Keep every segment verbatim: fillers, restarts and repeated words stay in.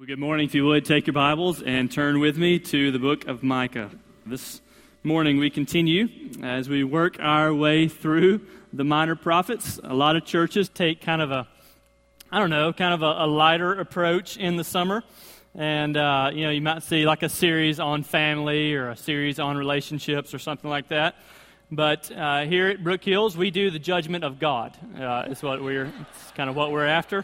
Well, good morning. If you would, take your Bibles and turn with me to the book of Micah. This morning we continue as we work our way through the minor prophets. A lot of churches take kind of a, I don't know, kind of a, a lighter approach in the summer. And, uh, you know, you might see like a series on family or a series on relationships or something like that. But uh, here at Brook Hills, we do the judgment of God. Uh, is what we're, it's kind of what we're after.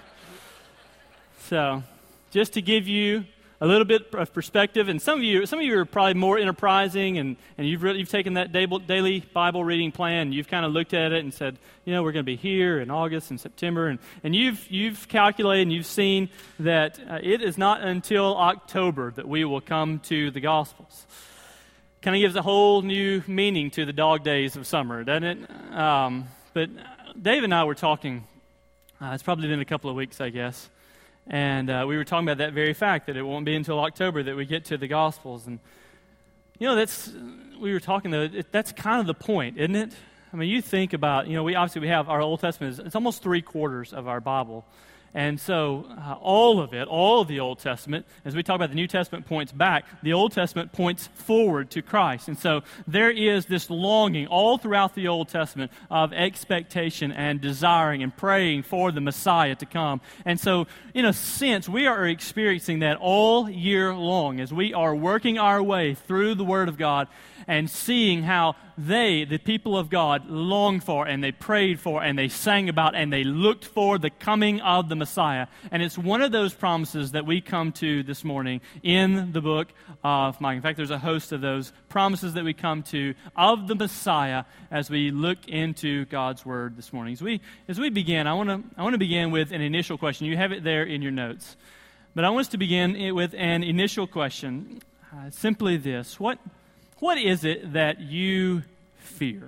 So, just to give you a little bit of perspective, and some of you, some of you are probably more enterprising, and, and you've really, you've taken that daily Bible reading plan, and you've kind of looked at it and said, you know, we're going to be here in August and September, and, and you've you've calculated and you've seen that uh, it is not until October that we will come to the Gospels. Kind of gives a whole new meaning to the dog days of summer, doesn't it? Um, but Dave and I were talking. Uh, it's probably been a couple of weeks, I guess. And uh, we were talking about that very fact, that it won't be until October that we get to the Gospels. And, you know, that's, we were talking, though, it, that's kind of the point, isn't it? I mean, you think about, you know, we obviously we have our Old Testament, it's almost three quarters of our Bible. And so uh, all of it, all of the Old Testament, as we talk about the New Testament points back, the Old Testament points forward to Christ. And so there is this longing all throughout the Old Testament of expectation and desiring and praying for the Messiah to come. And so, in a sense, we are experiencing that all year long as we are working our way through the Word of God and seeing how they, the people of God, longed for and they prayed for and they sang about and they looked for the coming of the Messiah. And it's one of those promises that we come to this morning in the book of Micah. In fact, there's a host of those promises that we come to of the Messiah as we look into God's Word this morning. As we as we begin, I want to I want to begin with an initial question. You have it there in your notes. But I want us to begin with an initial question. Uh, simply this. What What is it that you fear?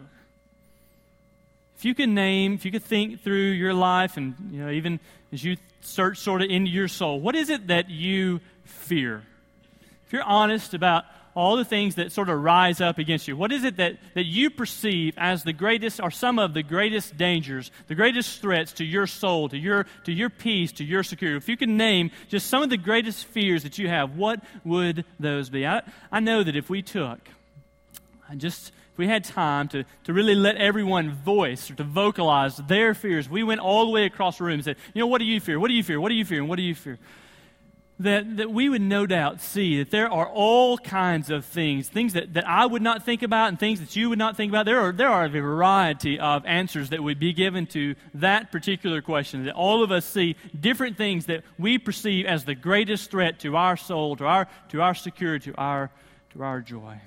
If you could name, if you could think through your life and, you know, even as you search sort of into your soul, what is it that you fear? If you're honest about all the things that sort of rise up against you, what is it that, that you perceive as the greatest or some of the greatest dangers, the greatest threats to your soul, to your to your peace, to your security? If you could name just some of the greatest fears that you have, what would those be? I, I know that if we took just if we had time to, to really let everyone voice or to vocalize their fears, we went all the way across the room and said, you know, what do you fear? What do you fear? What do you fear? And what do you fear? That, that we would no doubt see that there are all kinds of things, things that, that I would not think about and things that you would not think about. There are, there are a variety of answers that would be given to that particular question, that all of us see different things that we perceive as the greatest threat to our soul, to our, to our security, to our, to our joy.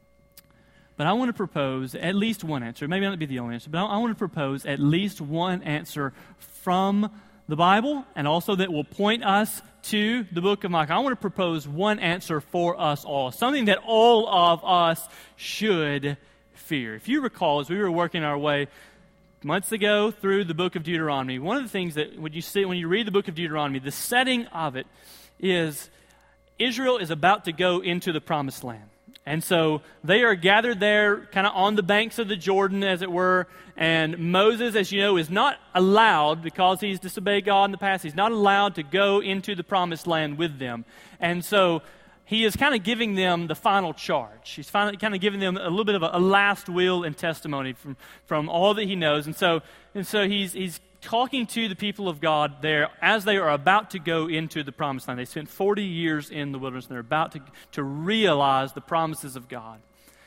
But I want to propose at least one answer. Maybe not be the only answer, but I want to propose at least one answer from the Bible, and also that will point us to the book of Micah. I want to propose one answer for us all, something that all of us should fear. If you recall, as we were working our way months ago through the book of Deuteronomy, one of the things that when you see when you read the book of Deuteronomy, the setting of it is Israel is about to go into the promised land. And so they are gathered there kind of on the banks of the Jordan, as it were, and Moses, as you know, is not allowed, because he's disobeyed God in the past, he's not allowed to go into the promised land with them. And so he is kind of giving them the final charge. He's finally kind of giving them a little bit of a, a last will and testimony from, from all that he knows. And so and so he's he's talking to the people of God there as they are about to go into the promised land. They spent forty years in the wilderness, and they're about to, to realize the promises of God.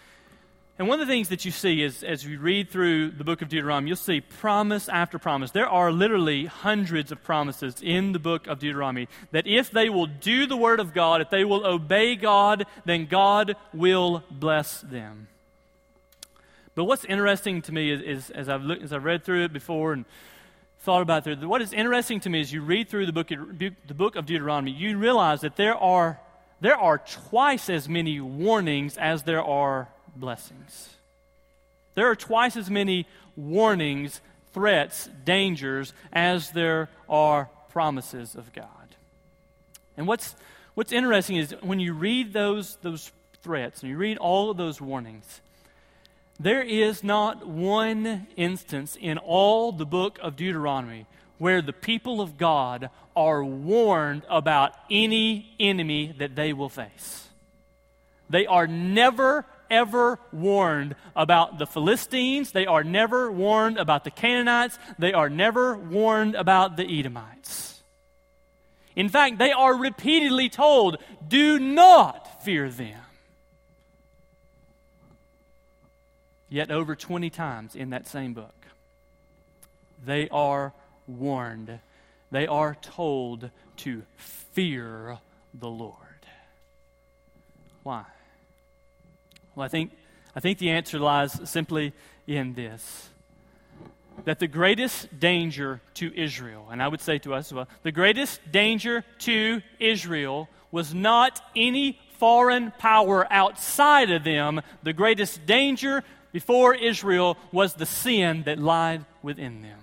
And one of the things that you see is, as you read through the book of Deuteronomy, you'll see promise after promise. There are literally hundreds of promises in the book of Deuteronomy that if they will do the word of God, if they will obey God, then God will bless them. But what's interesting to me is, is as I've looked, as I've read through it before and thought about it, what is interesting to me is you read through the book of, the book of Deuteronomy, you realize that there are there are twice as many warnings as there are blessings. There are twice as many warnings, threats, dangers as there are promises of God. And what's what's interesting is when you read those those threats and you read all of those warnings, there is not one instance in all the book of Deuteronomy where the people of God are warned about any enemy that they will face. They are never, ever warned about the Philistines. They are never warned about the Canaanites. They are never warned about the Edomites. In fact, they are repeatedly told, do not fear them. Yet over twenty times in that same book, they are warned. They are told to fear the Lord. Why? Well, I think, I think the answer lies simply in this. That the greatest danger to Israel, and I would say to us as well, the greatest danger to Israel was not any foreign power outside of them. The greatest danger before Israel was the sin that lied within them.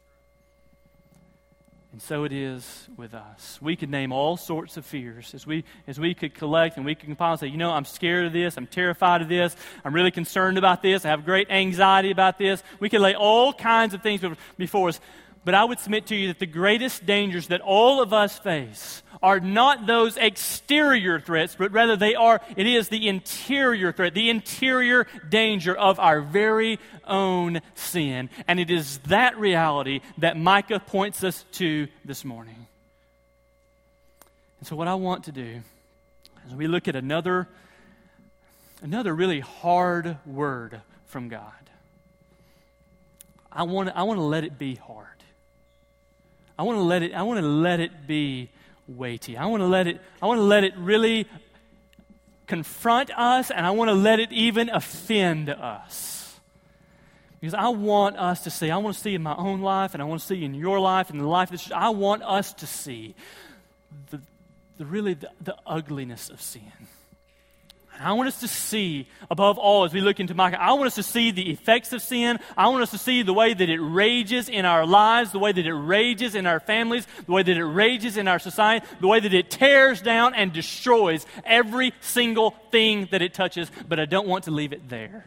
And so it is with us. We could name all sorts of fears as we as we could collect and we could compile and say, you know, I'm scared of this, I'm terrified of this, I'm really concerned about this, I have great anxiety about this. We could lay all kinds of things before us. But I would submit to you that the greatest dangers that all of us face are not those exterior threats, but rather they are, it is the interior threat, the interior danger of our very own sin. And it is that reality that Micah points us to this morning. And so what I want to do is we look at another, another really hard word from God. I want, I want to let it be hard. I want to let it, I want to let it be weighty. I want to let it, I want to let it really confront us, and I want to let it even offend us. Because I want us to see, I want to see in my own life, and I want to see in your life, and the life of this, I want us to see the, the really the, the ugliness of sin. I want us to see, above all, as we look into Micah, I want us to see the effects of sin. I want us to see the way that it rages in our lives, the way that it rages in our families, the way that it rages in our society, the way that it tears down and destroys every single thing that it touches. But I don't want to leave it there.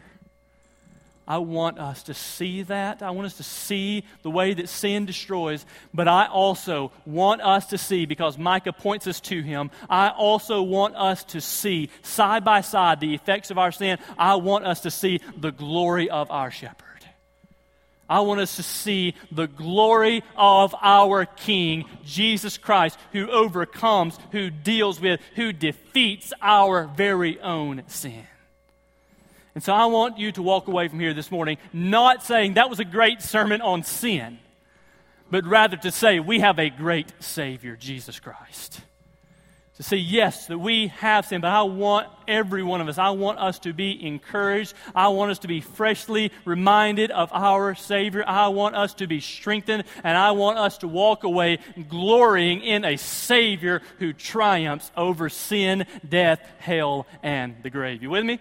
I want us to see that. I want us to see the way that sin destroys. But I also want us to see, because Micah points us to him, I also want us to see, side by side, the effects of our sin. I want us to see the glory of our shepherd. I want us to see the glory of our King, Jesus Christ, who overcomes, who deals with, who defeats our very own sin. And so I want you to walk away from here this morning not saying that was a great sermon on sin, but rather to say we have a great Savior, Jesus Christ. To say, yes, that we have sin, but I want every one of us, I want us to be encouraged. I want us to be freshly reminded of our Savior. I want us to be strengthened, and I want us to walk away glorying in a Savior who triumphs over sin, death, hell, and the grave. You with me?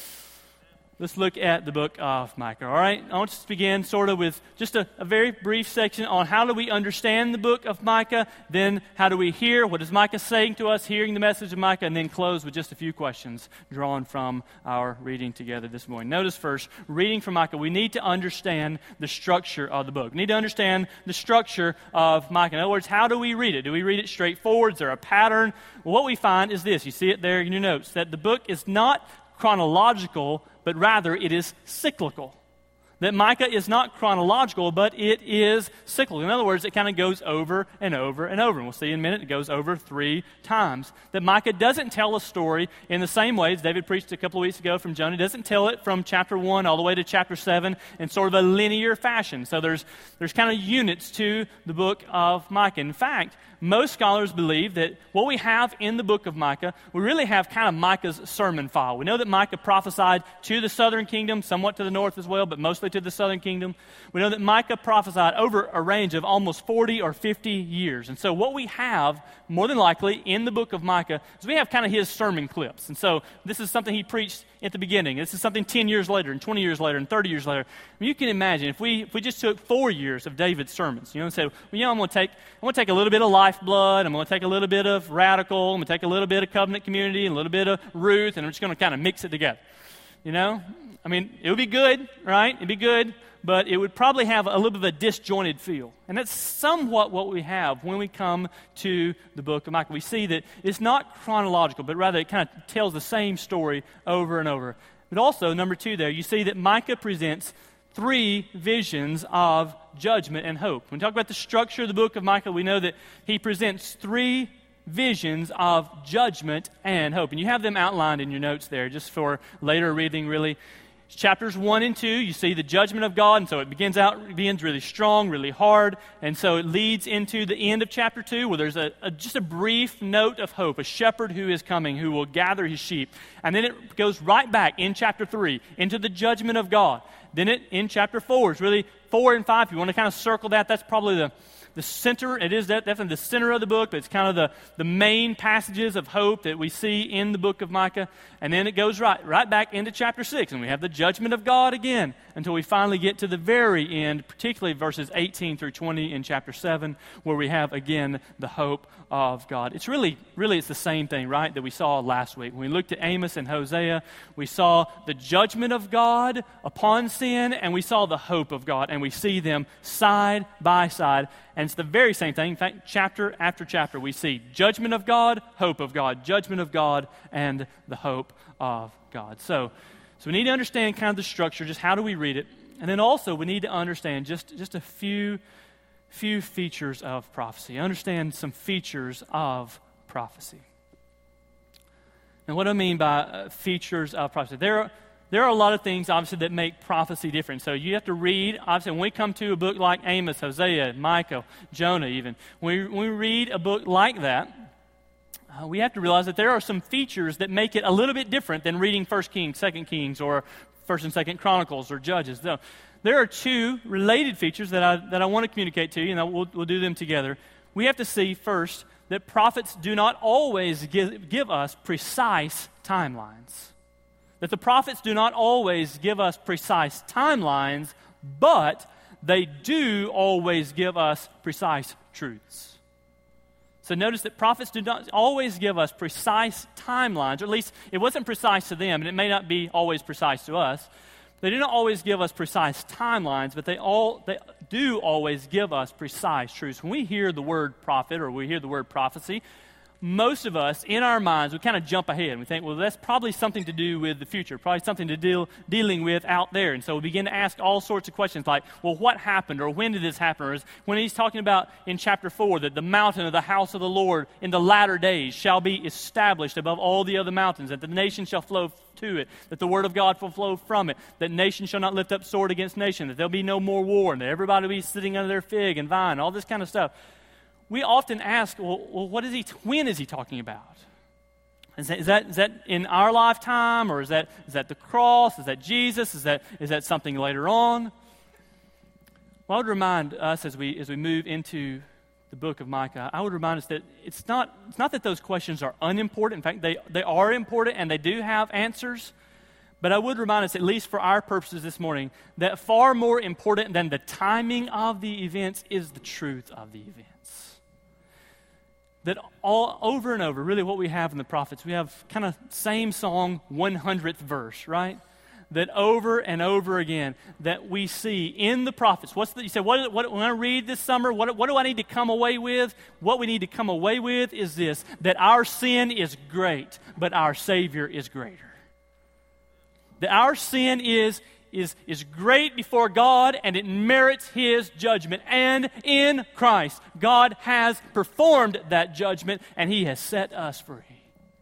Let's look at the book of Micah, all right? I want us to begin sort of with just a, a very brief section on how do we understand the book of Micah, then how do we hear, what is Micah saying to us, hearing the message of Micah, and then close with just a few questions drawn from our reading together this morning. Notice first, reading from Micah, we need to understand the structure of the book. We need to understand the structure of Micah. In other words, how do we read it? Do we read it straightforward? Is there a pattern? Well, what we find is this. You see it there in your notes, that the book is not chronological, but rather it is cyclical. That Micah is not chronological, but it is cyclical. In other words, it kind of goes over and over and over. And we'll see in a minute, it goes over three times. That Micah doesn't tell a story in the same way as David preached a couple of weeks ago from Jonah. He doesn't tell it from chapter one all the way to chapter seven in sort of a linear fashion. So there's, there's kind of units to the book of Micah. In fact, most scholars believe that what we have in the book of Micah, we really have kind of Micah's sermon file. We know that Micah prophesied to the southern kingdom, somewhat to the north as well, but mostly to the southern kingdom. We know that Micah prophesied over a range of almost forty or fifty years. And so what we have, more than likely, in the book of Micah is we have kind of his sermon clips. And so this is something he preached at the beginning. This is something ten years later and twenty years later and thirty years later. I mean, you can imagine if we if we just took four years of David's sermons, you know, and said, well, you know, I'm going to take I'm going to take a little bit of Lifeblood, I'm going to take a little bit of Radical, I'm going to take a little bit of Covenant Community, and a little bit of Ruth, and I'm just going to kind of mix it together. You know, I mean, it would be good, right? It'd be good, but it would probably have a little bit of a disjointed feel. And that's somewhat what we have when we come to the book of Micah. We see that it's not chronological, but rather it kind of tells the same story over and over. But also, number two there, you see that Micah presents three visions of judgment and hope. When we talk about the structure of the book of Micah, we know that he presents three visions of judgment and hope. And you have them outlined in your notes there just for later reading, really. Chapters one and two, you see the judgment of God, and so it begins out, it begins really strong, really hard, and so it leads into the end of chapter two, where there's a, a just a brief note of hope, a shepherd who is coming, who will gather his sheep. And then it goes right back in chapter three into the judgment of God. Then it in chapter four, it's really four and five. If you want to kind of circle that, that's probably the The center, it is definitely the center of the book, but it's kind of the, the main passages of hope that we see in the book of Micah. And then it goes right, right back into chapter six, and we have the judgment of God again until we finally get to the very end, particularly verses eighteen through twenty in chapter seven, where we have, again, the hope of God. It's really, really it's the same thing, right, that we saw last week. When we looked at Amos and Hosea, we saw the judgment of God upon sin, and we saw the hope of God, and we see them side by side. And it's the very same thing. In fact, chapter after chapter, we see judgment of God, hope of God, judgment of God, and the hope of God. So, so we need to understand kind of the structure, just how do we read it. And then also we need to understand just, just a few, few features of prophecy. Understand some features of prophecy. And what do I mean by uh, features of prophecy? There are There are a lot of things, obviously, that make prophecy different. So you have to read, obviously, when we come to a book like Amos, Hosea, Micah, Jonah even, when we, when we read a book like that, uh, we have to realize that there are some features that make it a little bit different than reading First Kings, Second Kings, or First and Second Chronicles, or Judges. So there are two related features that I, that I want to communicate to you, and we'll, we'll do them together. We have to see, first, that prophets do not always give, give us precise timelines. That the prophets do not always give us precise timelines, but they do always give us precise truths. So notice that prophets do not always give us precise timelines, or at least it wasn't precise to them, and it may not be always precise to us. They do not always give us precise timelines, but they all they do always give us precise truths. When we hear the word prophet or we hear the word prophecy, most of us, in our minds, we kind of jump ahead. We think, well, that's probably something to do with the future, probably something to deal dealing with out there. And so we begin to ask all sorts of questions like, well, what happened, or when did this happen? Or is, when he's talking about in chapter four that the mountain of the house of the Lord in the latter days shall be established above all the other mountains, that the nation shall flow to it, that the word of God will flow from it, that nation shall not lift up sword against nation, that there'll be no more war, and that everybody will be sitting under their fig and vine, all this kind of stuff. We often ask, well, well what is he, when is he talking about? Is that, is that is that in our lifetime, or is that is that the cross? Is that Jesus? Is that is that something later on? Well, I would remind us as we as we move into the book of Micah, I would remind us that it's not it's not that those questions are unimportant. In fact, they, they are important and they do have answers. But I would remind us, at least for our purposes this morning, that far more important than the timing of the events is the truth of the events. That all over and over, really what we have in the prophets, we have kind of same song, one hundredth verse, right? That over and over again, that we see in the prophets. What's the, you say, what, what, when I read this summer, what, what do I need to come away with? What we need to come away with is this, that our sin is great, but our Savior is greater. That our sin is Is, is great before God, and it merits His judgment. And in Christ, God has performed that judgment, and He has set us free.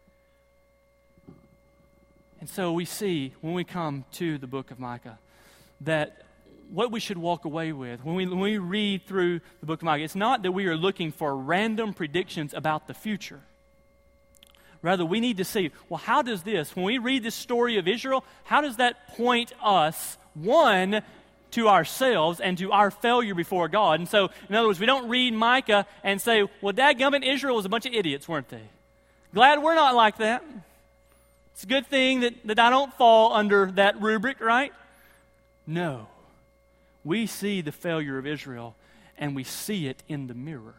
And so we see, when we come to the book of Micah, that what we should walk away with, when we, when we read through the book of Micah, it's not that we are looking for random predictions about the future. Rather, we need to see, well, how does this, when we read this story of Israel, how does that point us, one, to ourselves and to our failure before God? And so, in other words, we don't read Micah and say, well, dadgummit, Israel was a bunch of idiots, weren't they? Glad we're not like that. It's a good thing that, that I don't fall under that rubric, right? No. We see the failure of Israel, and we see it in the mirror.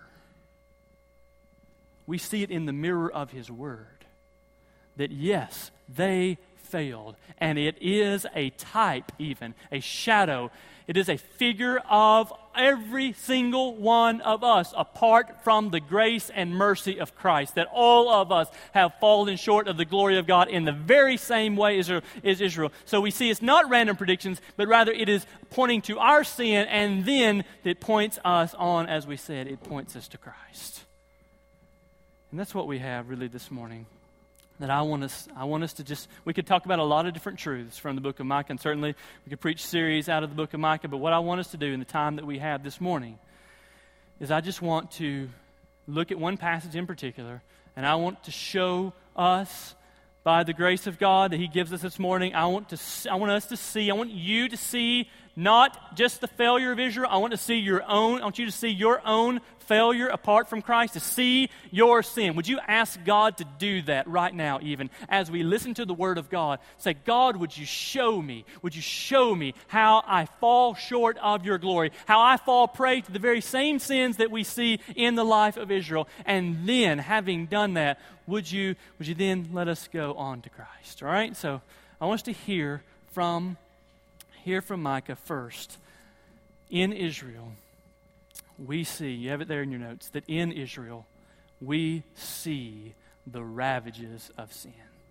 We see it in the mirror of His Word. That yes, they failed. And it is a type even, a shadow. It is a figure of every single one of us apart from the grace and mercy of Christ, that all of us have fallen short of the glory of God in the very same way as Israel. So we see it's not random predictions, but rather it is pointing to our sin, and then it points us on, as we said, it points us to Christ. And that's what we have really this morning. That I want us, I want us to just, we could talk about a lot of different truths from the book of Micah, and certainly we could preach series out of the book of Micah, but what I want us to do in the time that we have this morning is I just want to look at one passage in particular, and I want to show us, by the grace of God that He gives us this morning, I want to, I want us to see, I want you to see not just the failure of Israel, I want to see your own, I want you to see your own failure apart from Christ, to see your sin. Would you ask God to do that right now, even as we listen to the Word of God? Say, God, would you show me, would you show me how I fall short of your glory, how I fall prey to the very same sins that we see in the life of Israel, and then, having done that, would you, would you then let us go on to Christ? All right? So I want us to hear from, hear from Micah first. In Israel, we see, you have it there in your notes, that in Israel, we see the ravages of sin.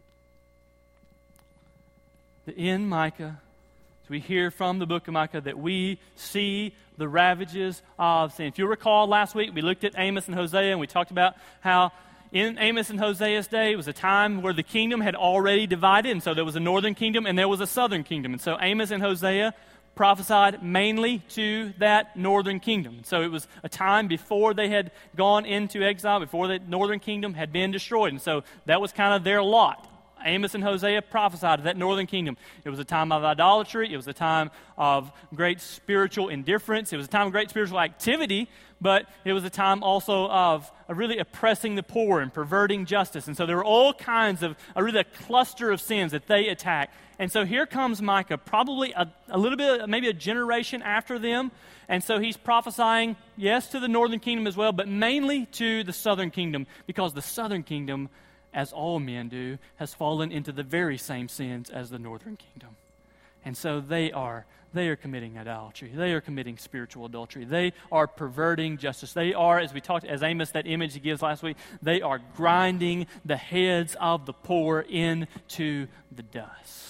That in Micah, as we hear from the book of Micah, that we see the ravages of sin. If you recall last week, we looked at Amos and Hosea, and we talked about how in Amos and Hosea's day, it was a time where the kingdom had already divided, and so there was a northern kingdom and there was a southern kingdom. And so Amos and Hosea prophesied mainly to that northern kingdom. So it was a time before they had gone into exile, before the northern kingdom had been destroyed. And so that was kind of their lot. Amos and Hosea prophesied to that northern kingdom. It was a time of idolatry. It was a time of great spiritual indifference. It was a time of great spiritual activity, but it was a time also of, of really oppressing the poor and perverting justice. And so there were all kinds of, a really a cluster of sins that they attacked. And so here comes Micah, probably a, a little bit, maybe a generation after them. And so he's prophesying, yes, to the northern kingdom as well, but mainly to the southern kingdom, because the southern kingdom, as all men do, has fallen into the very same sins as the northern kingdom. And so they are, they are committing idolatry. They are committing spiritual adultery. They are perverting justice. They are, as we talked, as Amos, that image he gives last week, they are grinding the heads of the poor into the dust.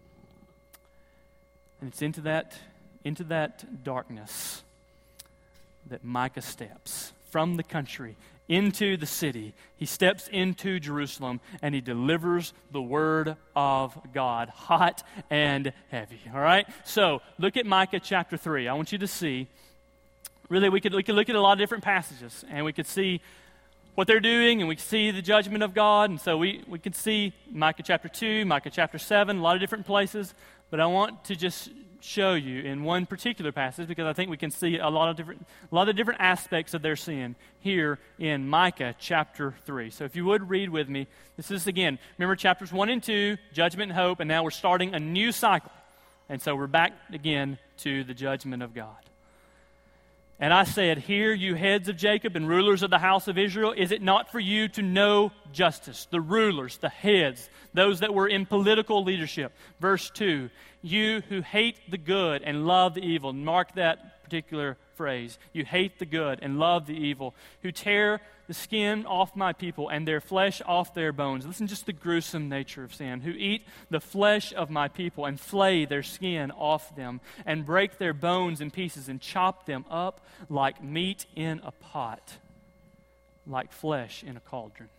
And it's into that, into that darkness that Micah steps from the country into the city. He steps into Jerusalem and he delivers the word of God, hot and heavy. All right? So look at Micah chapter three. I want you to see, really we could, we could look at a lot of different passages and we could see what they're doing, and we can see the judgment of God. And so we, we can see Micah chapter two, Micah chapter seven, a lot of different places. But I want to just show you in one particular passage, because I think we can see a lot of different, a lot of different aspects of their sin here in Micah chapter three. So if you would read with me, this is again, remember chapters one and two, judgment and hope, and now we're starting a new cycle. And so we're back again to the judgment of God. And I said, hear you heads of Jacob and rulers of the house of Israel, is it not for you to know justice? The rulers, the heads, those that were in political leadership. Verse two, you who hate the good and love the evil. Mark that particular phrase. You hate the good and love the evil. Who tear the skin off my people and their flesh off their bones. Listen just the gruesome nature of sin. Who eat the flesh of my people and flay their skin off them and break their bones in pieces and chop them up like meat in a pot, like flesh in a cauldron.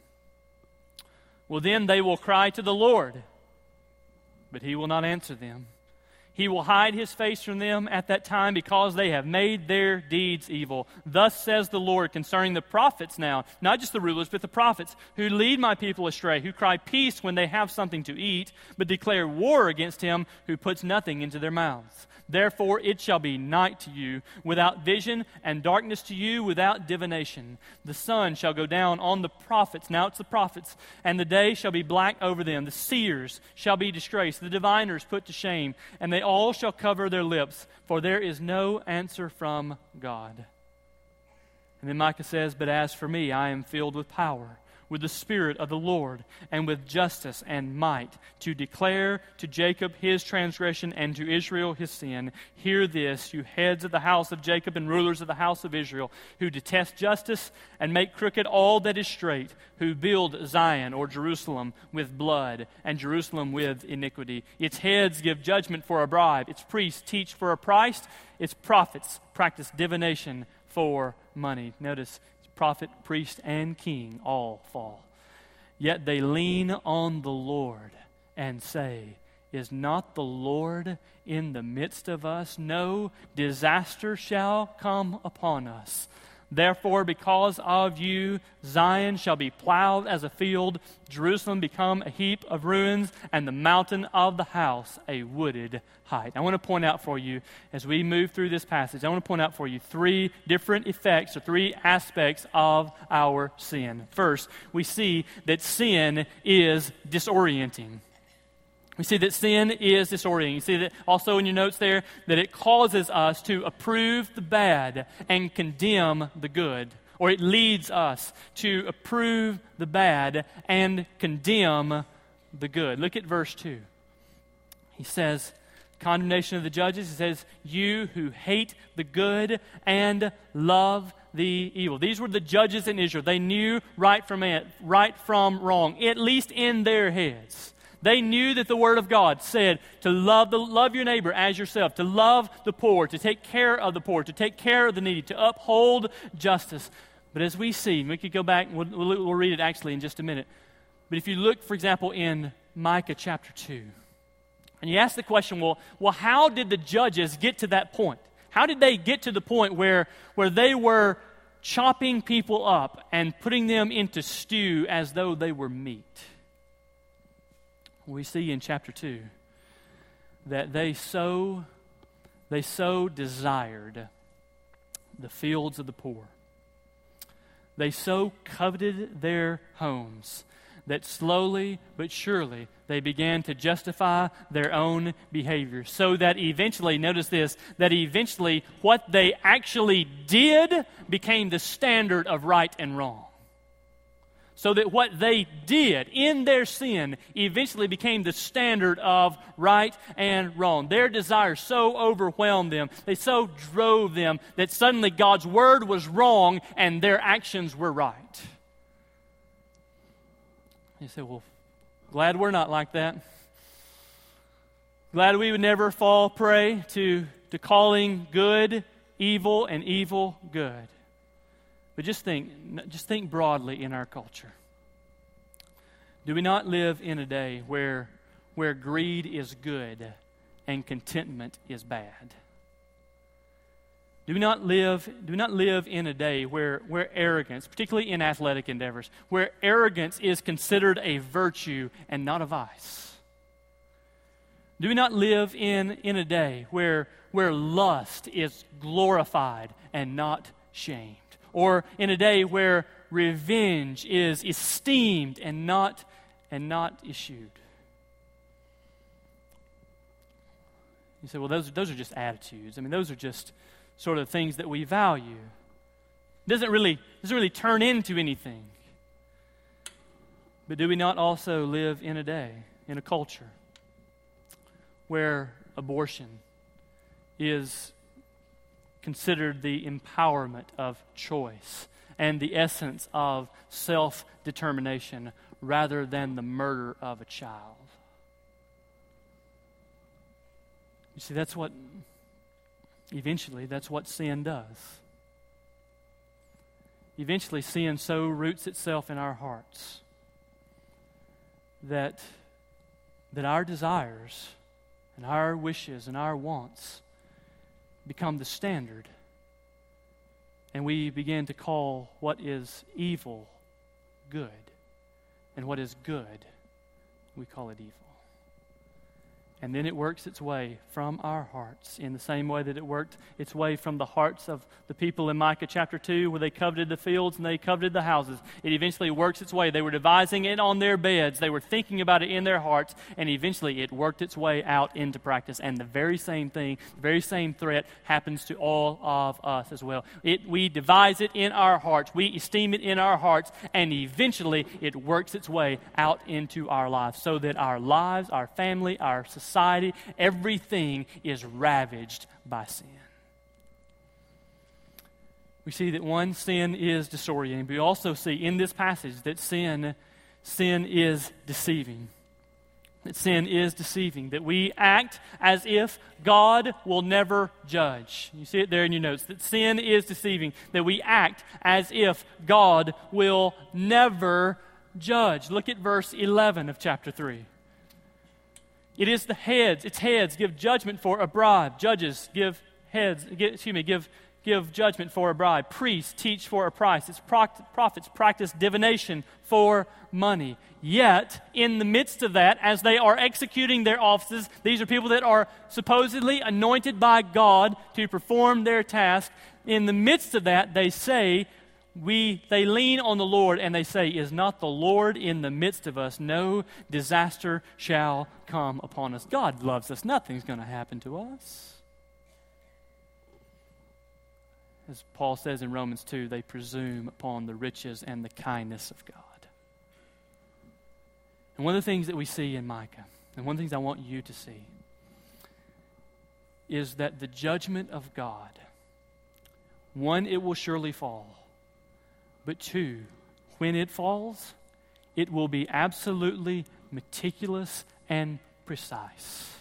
Well, then they will cry to the Lord, but he will not answer them. He will hide his face from them at that time because they have made their deeds evil. Thus says the Lord concerning the prophets now, not just the rulers, but the prophets who lead my people astray, who cry peace when they have something to eat, but declare war against him who puts nothing into their mouths. Therefore it shall be night to you without vision, and darkness to you without divination. The sun shall go down on the prophets, now it's the prophets, and the day shall be black over them. The seers shall be disgraced, the diviners put to shame, and they all shall cover their lips, for there is no answer from God. And then Micah says, but as for me, I am filled with power, with the Spirit of the Lord, and with justice and might, to declare to Jacob his transgression and to Israel his sin. Hear this, you heads of the house of Jacob and rulers of the house of Israel, who detest justice and make crooked all that is straight, who build Zion or Jerusalem with blood and Jerusalem with iniquity. Its heads give judgment for a bribe, its priests teach for a price, its prophets practice divination for money. Notice, prophet, priest, and king all fall. Yet they lean on the Lord and say, is not the Lord in the midst of us? No disaster shall come upon us. Therefore, because of you, Zion shall be plowed as a field, Jerusalem become a heap of ruins, and the mountain of the house a wooded height. I want to point out for you, as we move through this passage, I want to point out for you three different effects or three aspects of our sin. First, we see that sin is disorienting. We see that sin is disorienting. You see that also in your notes there, that it causes us to approve the bad and condemn the good. Or it leads us to approve the bad and condemn the good. Look at verse two. He says, condemnation of the judges. He says, you who hate the good and love the evil. These were the judges in Israel. They knew right from it, right from wrong, at least in their heads. They knew that the Word of God said to love the love your neighbor as yourself, to love the poor, to take care of the poor, to take care of the needy, to uphold justice. But as we see, we could go back, and we'll, we'll, we'll read it actually in just a minute. But if you look, for example, in Micah chapter two, and you ask the question, well, well, how did the judges get to that point? How did they get to the point where, where they were chopping people up and putting them into stew as though they were meat? We see in chapter two that they so they so desired the fields of the poor. They so coveted their homes that slowly but surely they began to justify their own behavior. So that eventually, notice this, that eventually what they actually did became the standard of right and wrong. So that what they did in their sin eventually became the standard of right and wrong. Their desires so overwhelmed them, they so drove them, that suddenly God's word was wrong and their actions were right. You say, well, glad we're not like that. Glad we would never fall prey to, to calling good evil and evil good. But just think, just think broadly in our culture. Do we not live in a day where, where greed is good and contentment is bad? Do we not live, do we not live in a day where, where arrogance, particularly in athletic endeavors, where arrogance is considered a virtue and not a vice? Do we not live in, in a day where, where lust is glorified and not shamed? Or in a day where revenge is esteemed and not, and not issued? You say, well, those, those are just attitudes. I mean, those are just sort of things that we value. It doesn't really, doesn't really turn into anything. But do we not also live in a day, in a culture, where abortion is considered the empowerment of choice and the essence of self-determination rather than the murder of a child? You see, that's what, eventually, that's what sin does. Eventually, sin so roots itself in our hearts that, that our desires and our wishes and our wants become the standard. And we begin to call what is evil good. And what is good, we call it evil. And then it works its way from our hearts in the same way that it worked its way from the hearts of the people in Micah chapter two, where they coveted the fields and they coveted the houses. It eventually works its way. They were devising it on their beds. They were thinking about it in their hearts, and eventually it worked its way out into practice. And the very same thing, the very same threat happens to all of us as well. It, we devise it in our hearts. We esteem it in our hearts, and eventually it works its way out into our lives so that our lives, our family, our society, Society, everything is ravaged by sin. We see that one, sin is disorienting. We also see in this passage that sin, sin is deceiving. That sin is deceiving. That we act as if God will never judge. You see it there in your notes. That sin is deceiving. That we act as if God will never judge. Look at verse eleven of chapter three. It is the heads, its heads give judgment for a bribe. Judges give heads, give, excuse me, give, give judgment for a bribe. Priests teach for a price. Its prophets practice divination for money. Yet, in the midst of that, as they are executing their offices, these are people that are supposedly anointed by God to perform their task. In the midst of that, they say, We, they lean on the Lord and they say, is not the Lord in the midst of us? No disaster shall come upon us. God loves us. Nothing's going to happen to us. As Paul says in Romans two, they presume upon the riches and the kindness of God. And one of the things that we see in Micah, and one of the things I want you to see, is that the judgment of God, one, it will surely fall. But two, when it falls, it will be absolutely meticulous and precise.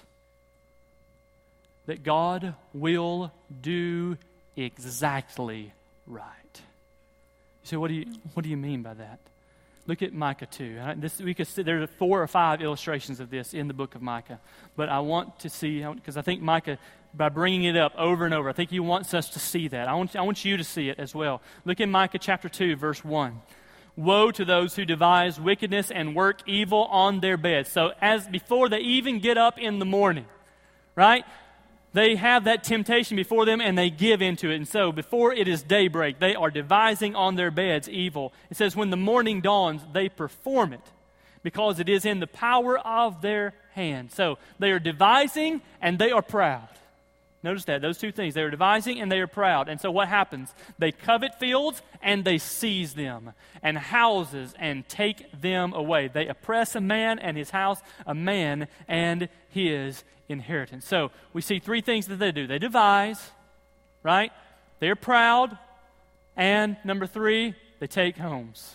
That God will do exactly right. You say, what do you what do you mean by that? Look at Micah two. This, we could see, there are four or five illustrations of this in the book of Micah. But I want to see, because I think Micah, by bringing it up over and over, I think he wants us to see that. I want, I want you to see it as well. Look in Micah chapter two, verse one. Woe to those who devise wickedness and work evil on their beds. So as before they even get up in the morning, right? They have that temptation before them and they give into it. And so before it is daybreak, they are devising on their beds evil. It says when the morning dawns, they perform it because it is in the power of their hand. So they are devising and they are proud. Notice that, those two things. They are devising and they are proud. And so what happens? They covet fields and they seize them, and houses and take them away. They oppress a man and his house, a man and his inheritance. So we see three things that they do. They devise, right? They're proud. And number three, they take homes.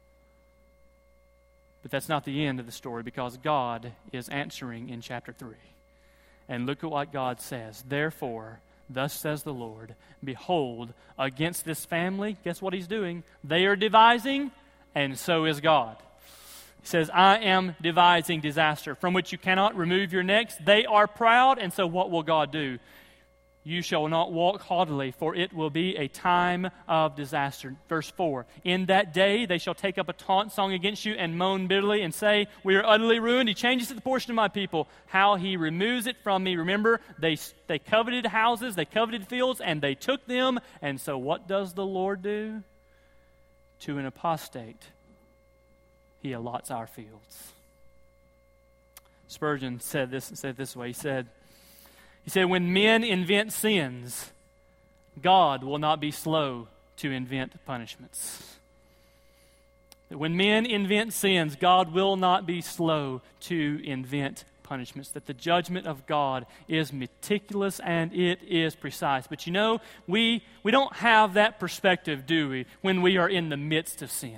But that's not the end of the story, because God is answering in chapter three. And look at what God says. Therefore, thus says the Lord, behold, against this family, guess what he's doing? They are devising, and so is God. He says, I am devising disaster from which you cannot remove your necks. They are proud, and so what will God do? You shall not walk haughtily, for it will be a time of disaster. Verse four, in that day they shall take up a taunt song against you and moan bitterly and say, we are utterly ruined. He changes the portion of my people, how he removes it from me. Remember, they, they coveted houses, they coveted fields, and they took them. And so what does the Lord do? To an apostate, he allots our fields. Spurgeon said this, said this way. He said, He said, when men invent sins, God will not be slow to invent punishments. That when men invent sins, God will not be slow to invent punishments. That the judgment of God is meticulous and it is precise. But you know, we, we don't have that perspective, do we, when we are in the midst of sin?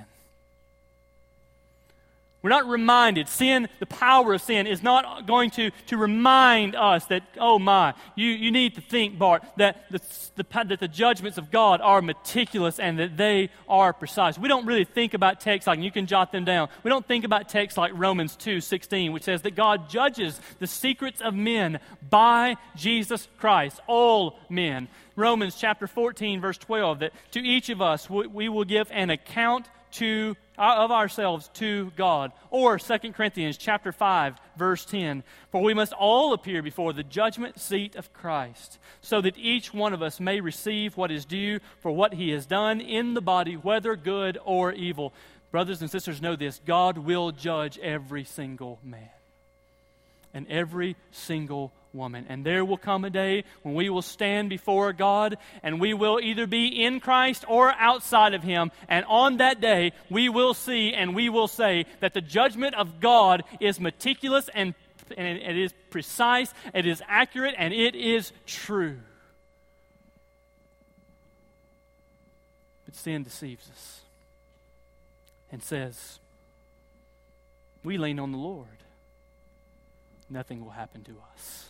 We're not reminded. Sin, the power of sin, is not going to, to remind us that, oh my, you, you need to think, Bart, that the, the, that the judgments of God are meticulous and that they are precise. We don't really think about texts like, and you can jot them down, we don't think about texts like Romans two sixteen, which says that God judges the secrets of men by Jesus Christ, all men. Romans chapter fourteen, verse twelve, that to each of us we, we will give an account to uh, of ourselves to God. Or Second Corinthians chapter five, verse ten. For we must all appear before the judgment seat of Christ, so that each one of us may receive what is due for what he has done in the body, whether good or evil. Brothers and sisters, know this: God will judge every single man and every single woman. And there will come a day when we will stand before God, and we will either be in Christ or outside of Him. And on that day, we will see and we will say that the judgment of God is meticulous and, and it is precise, it is accurate, and it is true. But sin deceives us and says, we lean on the Lord, nothing will happen to us.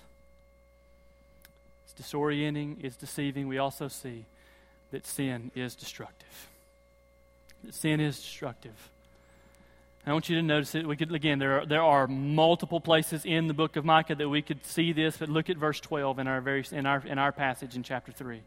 It's disorienting, it's deceiving. We also see that sin is destructive. That sin is destructive. I want you to notice it. We could, again, there are, there are multiple places in the book of Micah that we could see this, but look at verse twelve in our very in our in our passage in chapter three.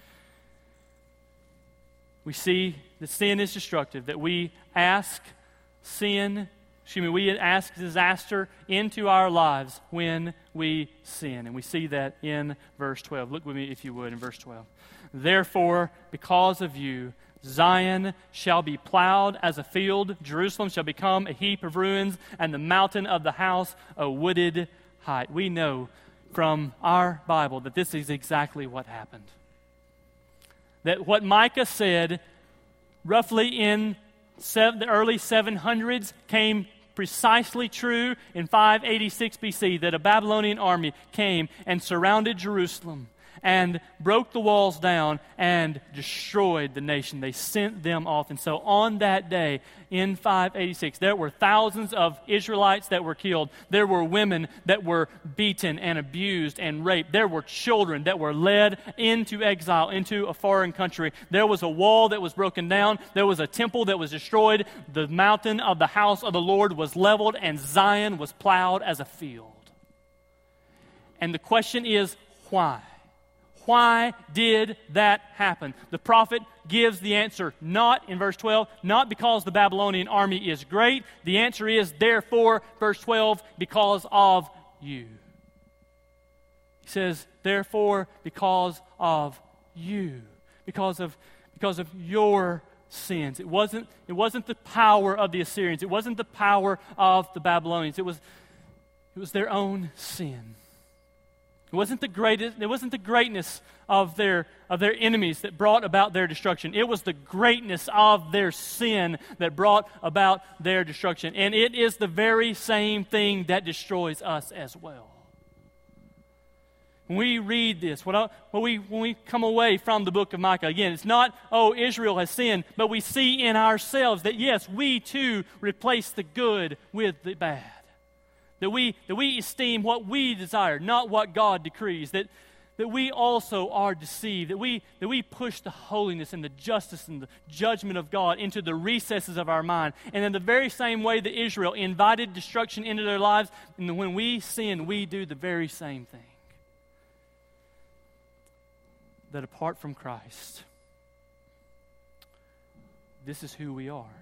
We see that sin is destructive, that we ask sin, excuse me, we ask disaster into our lives when we sin. And we see that in verse twelve. Look with me, if you would, in verse twelve. Therefore, because of you, Zion shall be plowed as a field, Jerusalem shall become a heap of ruins, and the mountain of the house a wooded height. We know from our Bible that this is exactly what happened. That what Micah said roughly in seven, the early seven hundreds came precisely true in five eighty-six B C, that a Babylonian army came and surrounded Jerusalem and broke the walls down and destroyed the nation. They sent them off. And so on that day in five eighty-six, there were thousands of Israelites that were killed. There were women that were beaten and abused and raped. There were children that were led into exile, into a foreign country. There was a wall that was broken down. There was a temple that was destroyed. The mountain of the house of the Lord was leveled, and Zion was plowed as a field. And the question is, why? Why did that happen? The prophet gives the answer, not in verse twelve, not because the Babylonian army is great. The answer is, therefore, verse twelve, because of you. He says, therefore, because of you. Because of, because of your sins. It wasn't, it wasn't the power of the Assyrians. It wasn't the power of the Babylonians. It was, it was their own sin. It wasn't the greatest, it wasn't the greatness of their, of their enemies that brought about their destruction. It was the greatness of their sin that brought about their destruction. And it is the very same thing that destroys us as well. When we read this, when, I, when, we, when we come away from the book of Micah, again, it's not, oh, Israel has sinned, but we see in ourselves that, yes, we too replace the good with the bad. That we, that we esteem what we desire, not what God decrees. That, that we also are deceived. That we, that we push the holiness and the justice and the judgment of God into the recesses of our mind. And in the very same way that Israel invited destruction into their lives, and when we sin, we do the very same thing. That apart from Christ, this is who we are.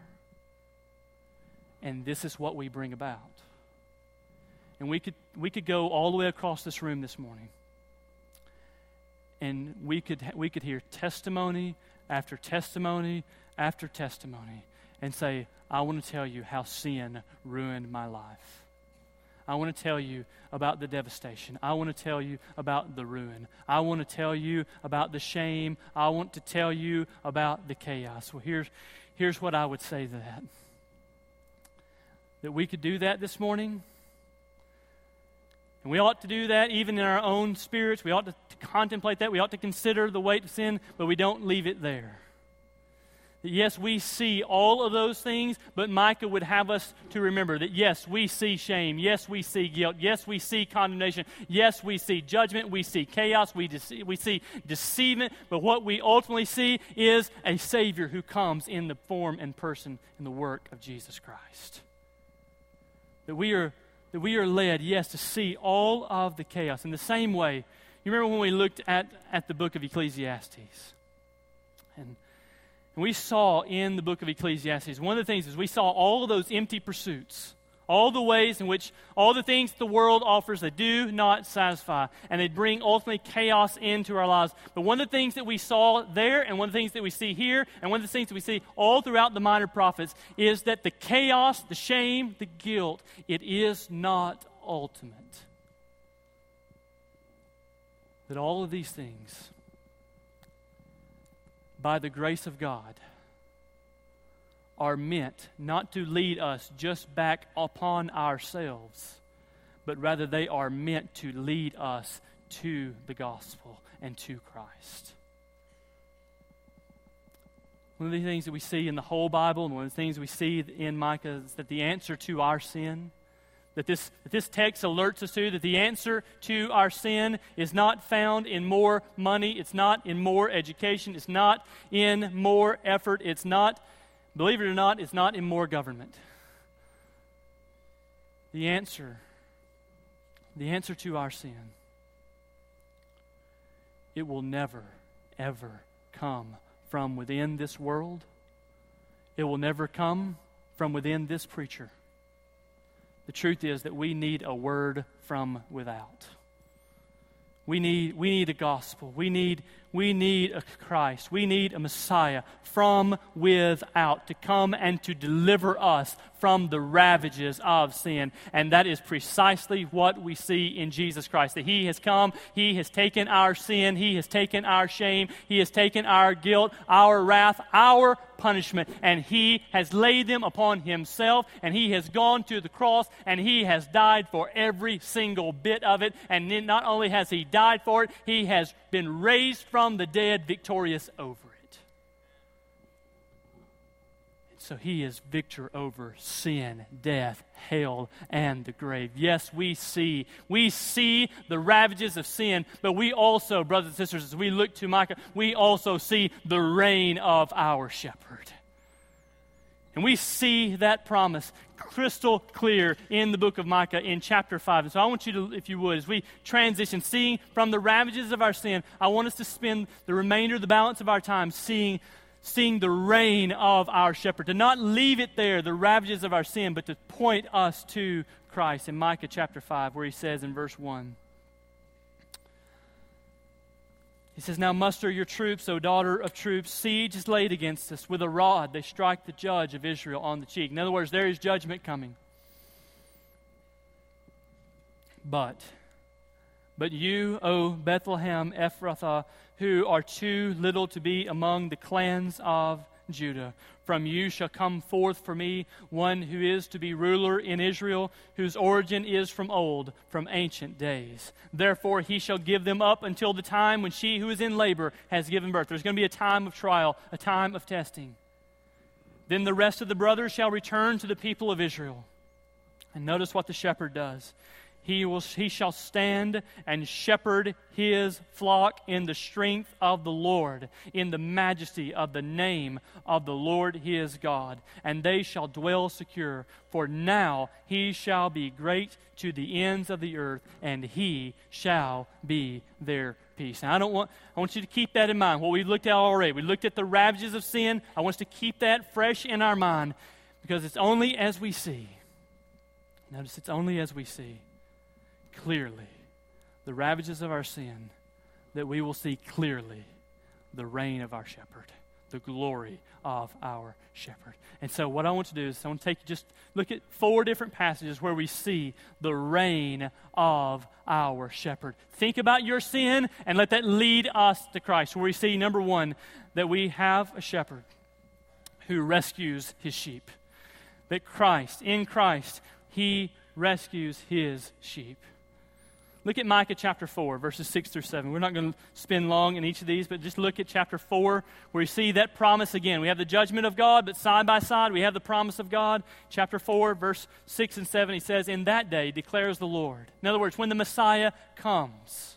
And this is what we bring about. And we could we could go all the way across this room this morning, and we could we could hear testimony after testimony after testimony, and say, I want to tell you how sin ruined my life. I want to tell you about the devastation. I want to tell you about the ruin. I want to tell you about the shame. I want to tell you about the chaos. Well, here's here's what I would say to that. That we could do that this morning. And we ought to do that even in our own spirits. We ought to, to contemplate that. We ought to consider the weight of sin, but we don't leave it there. That yes, we see all of those things, but Micah would have us to remember that yes, we see shame. Yes, we see guilt. Yes, we see condemnation. Yes, we see judgment. We see chaos. We, dece- we see deceivement. But what we ultimately see is a Savior who comes in the form and person and the work of Jesus Christ. That we are That we are led, yes, to see all of the chaos. In the same way, you remember when we looked at, at the book of Ecclesiastes? And And we saw in the book of Ecclesiastes, one of the things is we saw all of those empty pursuits, all the ways in which all the things the world offers that do not satisfy, and they bring ultimately chaos into our lives. But one of the things that we saw there, and one of the things that we see here, and one of the things that we see all throughout the minor prophets, is that the chaos, the shame, the guilt, it is not ultimate. That all of these things, by the grace of God, are meant not to lead us just back upon ourselves, but rather they are meant to lead us to the gospel and to Christ. One of the things that we see in the whole Bible, and one of the things we see in Micah, is that the answer to our sin, that this, that this text alerts us to, that the answer to our sin is not found in more money, it's not in more education, it's not in more effort, it's not, believe it or not, it's not in more government. The answer, the answer to our sin, it will never, ever come from within this world. It will never come from within this preacher. The truth is that we need a word from without. We need, we need a gospel. We need, we need a Christ. We need a Messiah from without to come and to deliver us from the ravages of sin. And that is precisely what we see in Jesus Christ. That He has come, He has taken our sin, He has taken our shame, He has taken our guilt, our wrath, our punishment, and He has laid them upon Himself, and He has gone to the cross, and He has died for every single bit of it. And then not only has He died for it, He has been raised from the dead victorious over it. So He is victor over sin, death, hell, and the grave. Yes, we see, we see the ravages of sin, but we also, brothers and sisters, as we look to Micah, we also see the reign of our shepherd. And we see that promise crystal clear in the book of Micah in chapter five. And so I want you to, if you would, as we transition, seeing from the ravages of our sin, I want us to spend the remainder, the balance of our time seeing seeing the reign of our shepherd, to not leave it there, the ravages of our sin, but to point us to Christ. In Micah chapter five, where he says in verse one, he says, "Now muster your troops, O daughter of troops. Siege is laid against us. With a rod they strike the judge of Israel on the cheek." In other words, there is judgment coming. But, but you, O Bethlehem Ephrathah, who are too little to be among the clans of Judah, from you shall come forth for me one who is to be ruler in Israel, whose origin is from old, from ancient days. Therefore he shall give them up until the time when she who is in labor has given birth. There's going to be a time of trial, a time of testing. Then the rest of the brothers shall return to the people of Israel. And notice what the shepherd does. He will, he shall stand and shepherd his flock in the strength of the Lord, in the majesty of the name of the Lord his God. And they shall dwell secure, for now he shall be great to the ends of the earth, and he shall be their peace. Now I don't want, I want you to keep that in mind. What we looked at already, we looked at the ravages of sin. I want us to keep that fresh in our mind, because it's only as we see, notice it's only as we see clearly the ravages of our sin that we will see clearly the reign of our shepherd, the glory of our shepherd. And so what I want to do is I want to take just look at four different passages where we see the reign of our shepherd. Think about your sin and let that lead us to Christ. Where we see, number one, that we have a shepherd who rescues his sheep. That Christ, in Christ, he rescues his sheep. Look at Micah chapter four, verses six through seven. We're not going to spend long in each of these, but just look at chapter four, where you see that promise again. We have the judgment of God, but side by side we have the promise of God. Chapter four, verse six and seven, he says, "In that day declares the Lord." In other words, when the Messiah comes.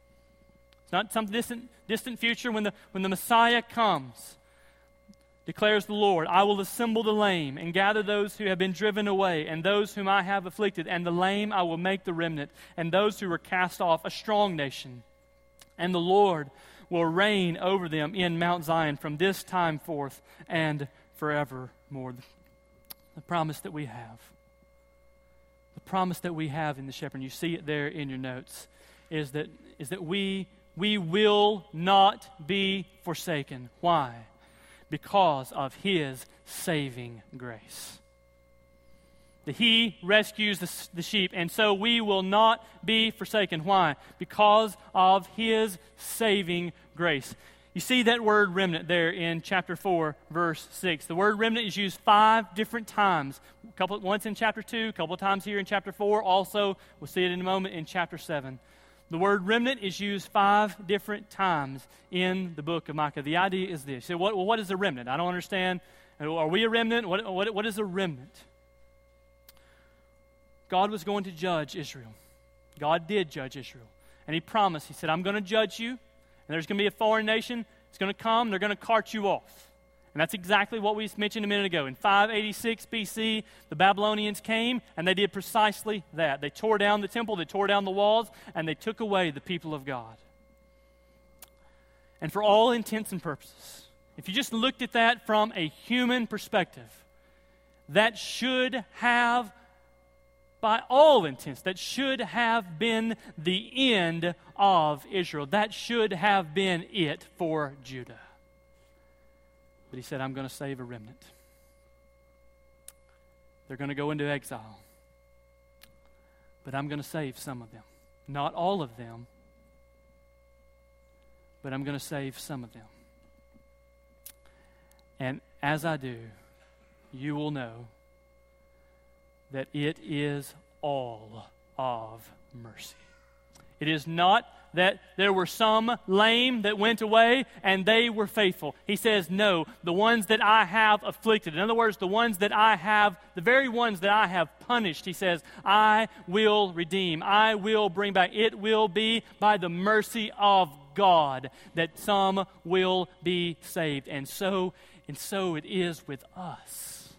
It's not some distant, distant future. When the, when the Messiah comes, declares the Lord, "I will assemble the lame and gather those who have been driven away, and those whom I have afflicted, and the lame I will make the remnant, and those who were cast off a strong nation. And the Lord will reign over them in Mount Zion from this time forth and forevermore. The promise that we have. The promise that we have in the shepherd, and you see it there in your notes, is that is that we we will not be forsaken. Why? Because of His saving grace. That He rescues the, the sheep, and so we will not be forsaken. Why? Because of His saving grace. You see that word remnant there in chapter four, verse six. The word remnant is used five different times. A couple, once in chapter two, a couple of times here in chapter four. Also, we'll see it in a moment in chapter seven. The word remnant is used five different times in the book of Micah. The idea is this. So what, well, what is a remnant? I don't understand. Are we a remnant? What, what, what is a remnant? God was going to judge Israel. God did judge Israel. And He promised, He said, I'm going to judge you, and there's going to be a foreign nation. It's going to come, they're going to cart you off. And that's exactly what we mentioned a minute ago. In five eighty-six B C, the Babylonians came, and they did precisely that. They tore down the temple, they tore down the walls, and they took away the people of God. And for all intents and purposes, if you just looked at that from a human perspective, that should have, by all intents, that should have been the end of Israel. That should have been it for Judah. But He said, I'm going to save a remnant. They're going to go into exile. But I'm going to save some of them. Not all of them, but I'm going to save some of them. And as I do, you will know that it is all of mercy. It is not that there were some lame that went away and they were faithful. He says, no, the ones that I have afflicted. In other words, the ones that I have, the very ones that I have punished, He says, I will redeem. I will bring back. It will be by the mercy of God that some will be saved. And so, and so it is with us.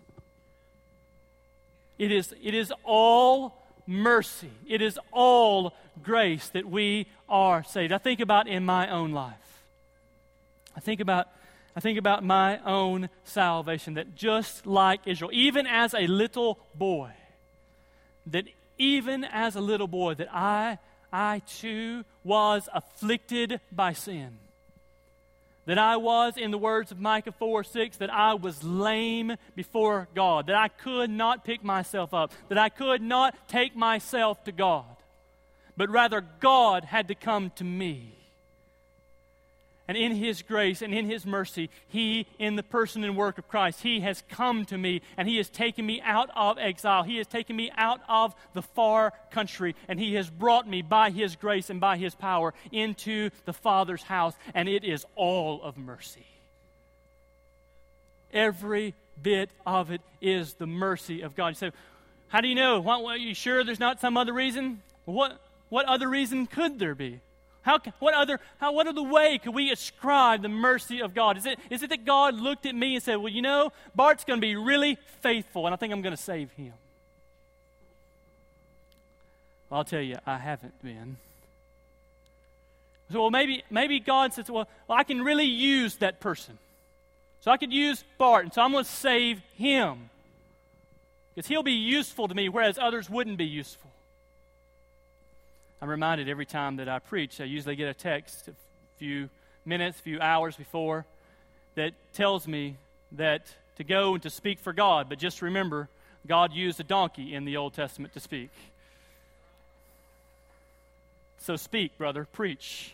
It is, it is all mercy. It is all grace that we are saved. I think about in my own life. I think about I think about my own salvation, that just like Israel, even as a little boy, that even as a little boy, that I I too was afflicted by sin. That I was, in the words of Micah four six, that I was lame before God, that I could not pick myself up, that I could not take myself to God, but rather God had to come to me. And in His grace and in His mercy, He, in the person and work of Christ, He has come to me, and He has taken me out of exile. He has taken me out of the far country, and He has brought me by His grace and by His power into the Father's house, and it is all of mercy. Every bit of it is the mercy of God. You say, how do you know? What, are you sure there's not some other reason? What, what other reason could there be? How, what other, how, what other way could we ascribe the mercy of God? Is it, is it that God looked at me and said, well, you know, Bart's going to be really faithful, and I think I'm going to save him? Well, I'll tell you, I haven't been. So, well, maybe, maybe God says, well, well, I can really use that person. So I could use Bart, and so I'm going to save him. Because he'll be useful to me, whereas others wouldn't be useful. I'm reminded every time that I preach, I usually get a text a few minutes, a few hours before that tells me that to go and to speak for God. But just remember, God used a donkey in the Old Testament to speak. So speak, brother, preach.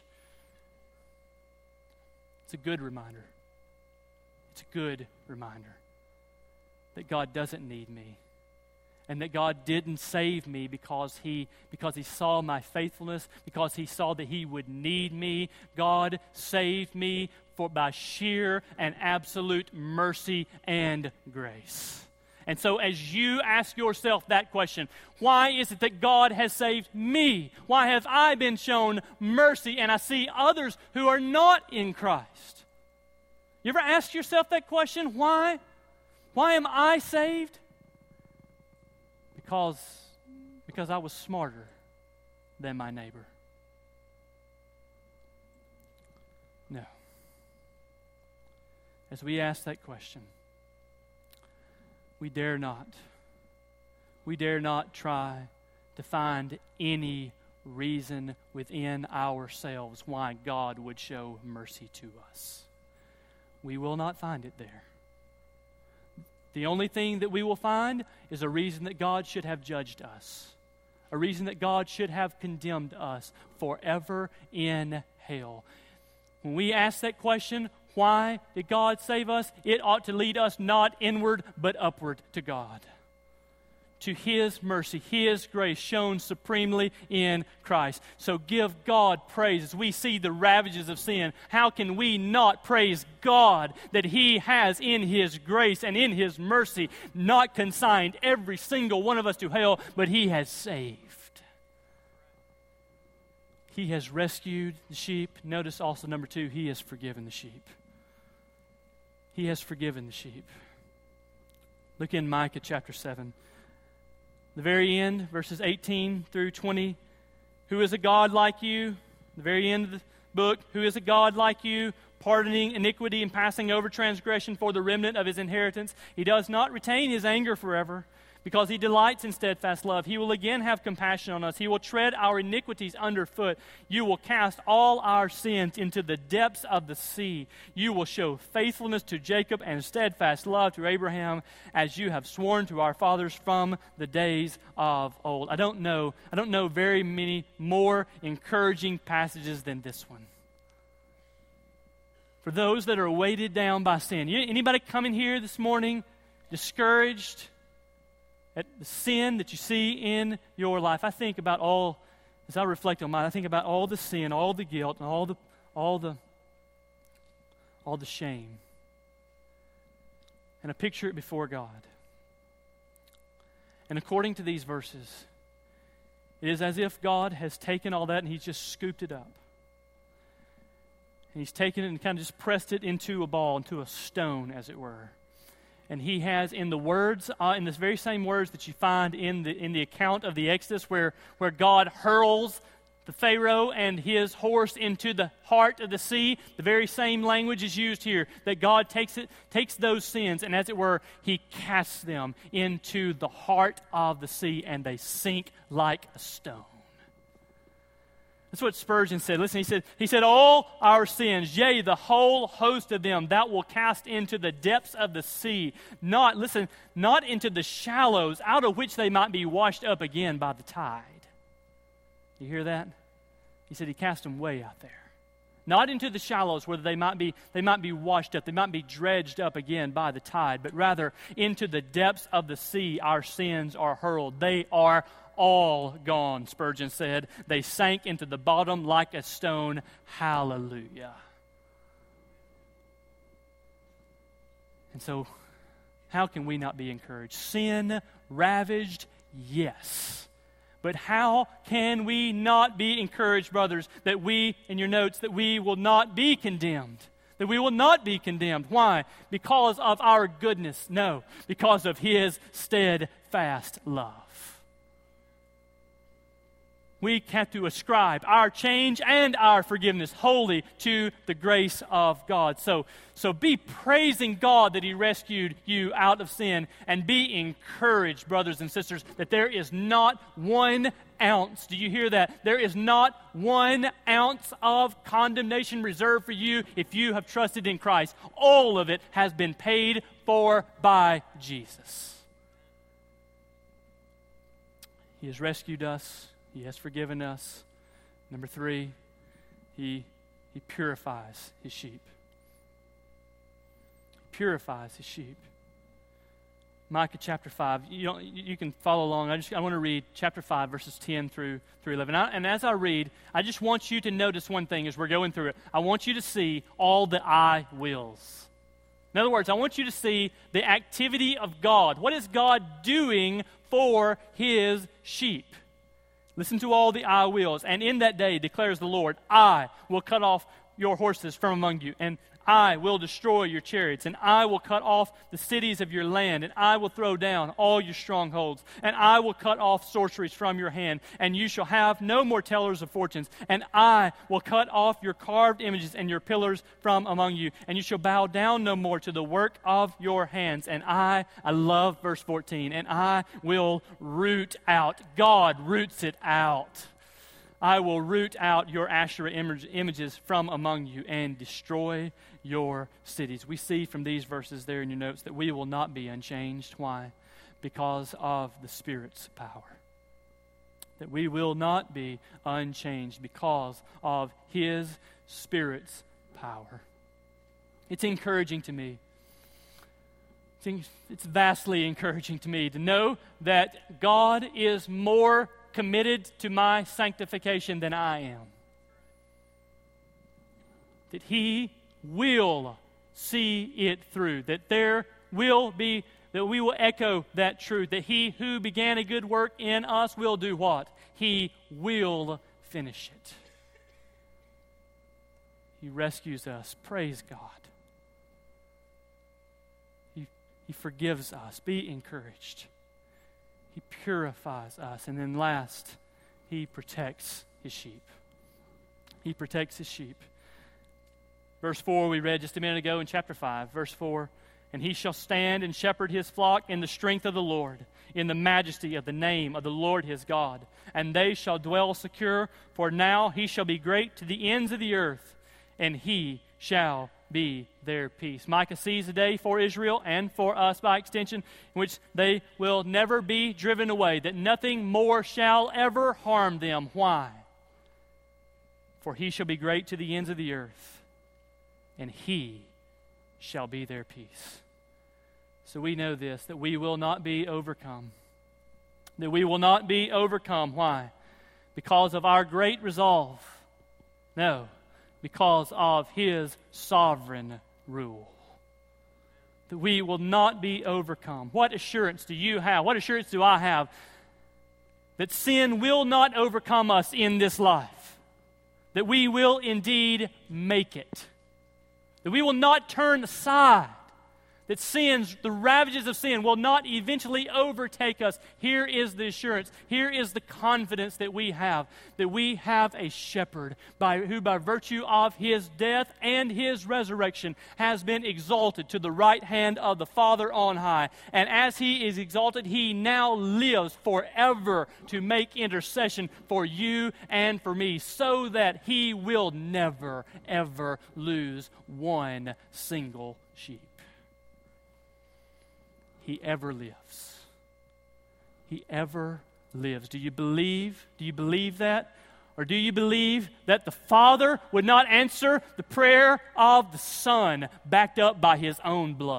It's a good reminder. It's a good reminder that God doesn't need me. And that God didn't save me because he, because he saw my faithfulness, because He saw that He would need me. God saved me for by sheer and absolute mercy and grace. And so as you ask yourself that question, why is it that God has saved me? Why have I been shown mercy and I see others who are not in Christ? You ever asked yourself that question? Why? Why am I saved? Because, because I was smarter than my neighbor. as we ask that question, we dare not, we dare not try to find any reason within ourselves why God would show mercy to us. We will not find it there. The only thing that we will find is a reason that God should have judged us, a reason that God should have condemned us forever in hell. When we ask that question, why did God save us? It ought to lead us not inward, but upward to God, to His mercy, His grace shown supremely in Christ. So give God praise as we see the ravages of sin. How can we not praise God that He has in His grace and in His mercy not consigned every single one of us to hell, but He has saved. He has rescued the sheep. Notice also, number two, He has forgiven the sheep. He has forgiven the sheep. Look in Micah chapter seven. The very end, verses eighteen through twenty. Who is a God like you? The very end of the book. Who is a God like you, pardoning iniquity and passing over transgression for the remnant of His inheritance? He does not retain His anger forever, because He delights in steadfast love. He will again have compassion on us. He will tread our iniquities underfoot. You will cast all our sins into the depths of the sea. You will show faithfulness to Jacob and steadfast love to Abraham, as you have sworn to our fathers from the days of old. I don't know, I don't know very many more encouraging passages than this one. For those that are weighted down by sin. Anybody coming here this morning discouraged at the sin that you see in your life? I think about all, as I reflect on mine, I think about all the sin, all the guilt, and all the, all the, all the shame. And I picture it before God. And according to these verses, it is as if God has taken all that and He's just scooped it up. And He's taken it and kind of just pressed it into a ball, into a stone, as it were. And He has, in the words, uh, in the very same words that you find in the in the account of the Exodus, where, where God hurls the Pharaoh and his horse into the heart of the sea, the very same language is used here, that God takes it, takes those sins, and as it were, He casts them into the heart of the sea, and they sink like a stone. That's what Spurgeon said. Listen, he said, he said, all our sins, yea, the whole host of them, thou wilt cast into the depths of the sea. Not, listen, not into the shallows, out of which they might be washed up again by the tide. You hear that? He said He cast them way out there. Not into the shallows where they might be, they might be washed up, they might be dredged up again by the tide, but rather into the depths of the sea our sins are hurled. They are all gone, Spurgeon said. They sank into the bottom like a stone. Hallelujah. And so, how can we not be encouraged? Sin ravaged, yes. But how can we not be encouraged, brothers, that we, in your notes, that we will not be condemned? That we will not be condemned. Why? Because of our goodness? No, because of His steadfast love. We have to ascribe our change and our forgiveness wholly to the grace of God. So, so be praising God that He rescued you out of sin, and be encouraged, brothers and sisters, that there is not one ounce, do you hear that? There is not one ounce of condemnation reserved for you if you have trusted in Christ. All of it has been paid for by Jesus. He has rescued us. He has forgiven us. Number three, He, he purifies His sheep. He purifies His sheep. Micah chapter five. You don't, you can follow along. I just I want to read chapter five, verses ten through through eleven. I, and as I read, I just want you to notice one thing as we're going through it. I want you to see all the I wills. In other words, I want you to see the activity of God. What is God doing for His sheep? Listen to all the I wills. And in that day, declares the Lord, I will cut off your horses from among you, and I will destroy your chariots, and I will cut off the cities of your land, and I will throw down all your strongholds, and I will cut off sorceries from your hand, and you shall have no more tellers of fortunes, and I will cut off your carved images and your pillars from among you, and you shall bow down no more to the work of your hands, and I, I love verse fourteen, and I will root out. God roots it out. I will root out your Asherah image, images from among you and destroy your cities. We see from these verses there in your notes that we will not be unchanged. Why? Because of the Spirit's power. That we will not be unchanged because of His Spirit's power. It's encouraging to me. It's vastly encouraging to me to know that God is more committed to my sanctification than I am. That He will see it through. That there will be, that we will echo that truth. That He who began a good work in us will do what? He will finish it. He rescues us. Praise God. He, he forgives us. Be encouraged. He purifies us. And then last, He protects His sheep. He protects His sheep. Verse four we read just a minute ago in chapter five. Verse four, and He shall stand and shepherd His flock in the strength of the Lord, in the majesty of the name of the Lord His God. And they shall dwell secure, for now He shall be great to the ends of the earth, and He shall be their peace. Micah sees a day for Israel and for us by extension in which they will never be driven away, that nothing more shall ever harm them. Why? For He shall be great to the ends of the earth, and He shall be their peace. So we know this, that we will not be overcome. That we will not be overcome. Why? Because of our great resolve. No. Because of His sovereign rule. That we will not be overcome. What assurance do you have? What assurance do I have that sin will not overcome us in this life? That we will indeed make it. That we will not turn aside. That sins, the ravages of sin, will not eventually overtake us. Here is the assurance. Here is the confidence that we have. That we have a shepherd by, who by virtue of His death and His resurrection has been exalted to the right hand of the Father on high. And as He is exalted, He now lives forever to make intercession for you and for me, so that He will never, ever lose one single sheep. He ever lives. He ever lives. Do you believe? Do you believe that? Or do you believe that the Father would not answer the prayer of the Son backed up by His own blood?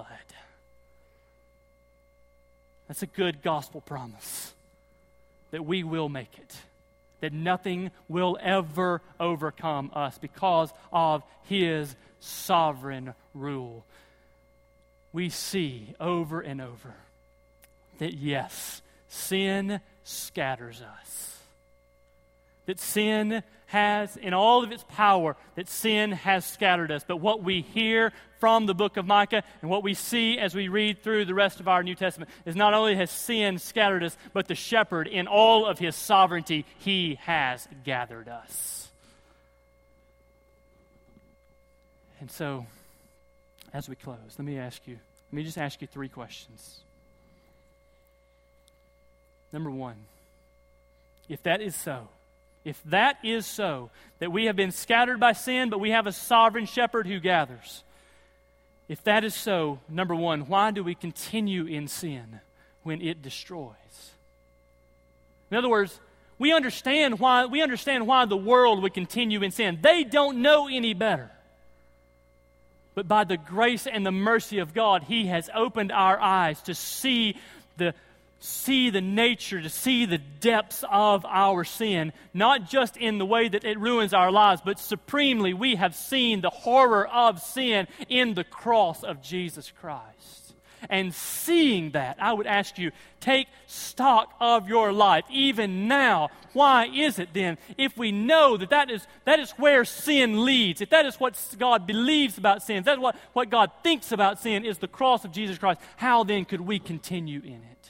That's a good gospel promise. That we will make it. That nothing will ever overcome us because of His sovereign rule. We see over and over that yes, sin scatters us. That sin has, in all of its power, that sin has scattered us. But what we hear from the book of Micah and what we see as we read through the rest of our New Testament is not only has sin scattered us, but the shepherd, in all of His sovereignty, He has gathered us. And so, as we close, let me ask you, let me just ask you three questions. Number one, if that is so, if that is so, that we have been scattered by sin, but we have a sovereign shepherd who gathers, if that is so, number one, why do we continue in sin when it destroys? In other words, we understand why, we understand why the world would continue in sin. They don't know any better. But by the grace and the mercy of God, He has opened our eyes to see the, see the nature, to see the depths of our sin, not just in the way that it ruins our lives, but supremely we have seen the horror of sin in the cross of Jesus Christ. And seeing that, I would ask you, take stock of your life, even now. Why is it then, if we know that that is, that is where sin leads, if that is what God believes about sin, if that's what, what God thinks about sin is the cross of Jesus Christ, how then could we continue in it?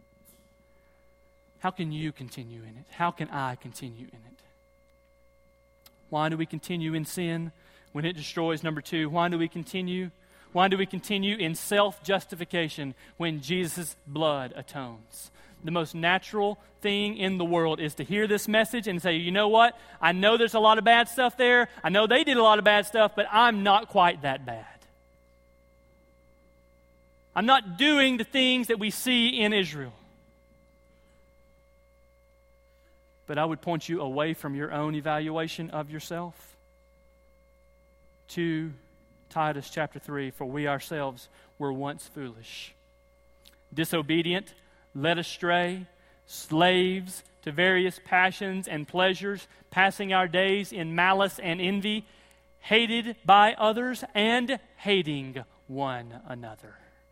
How can you continue in it? How can I continue in it? Why do we continue in sin when it destroys? Number two, why do we continue? Why do we continue in self-justification when Jesus' blood atones? The most natural thing in the world is to hear this message and say, you know what? I know there's a lot of bad stuff there. I know they did a lot of bad stuff, but I'm not quite that bad. I'm not doing the things that we see in Israel. But I would point you away from your own evaluation of yourself to Titus chapter three, for we ourselves were once foolish, disobedient, led astray, slaves to various passions and pleasures, passing our days in malice and envy, hated by others and hating one another.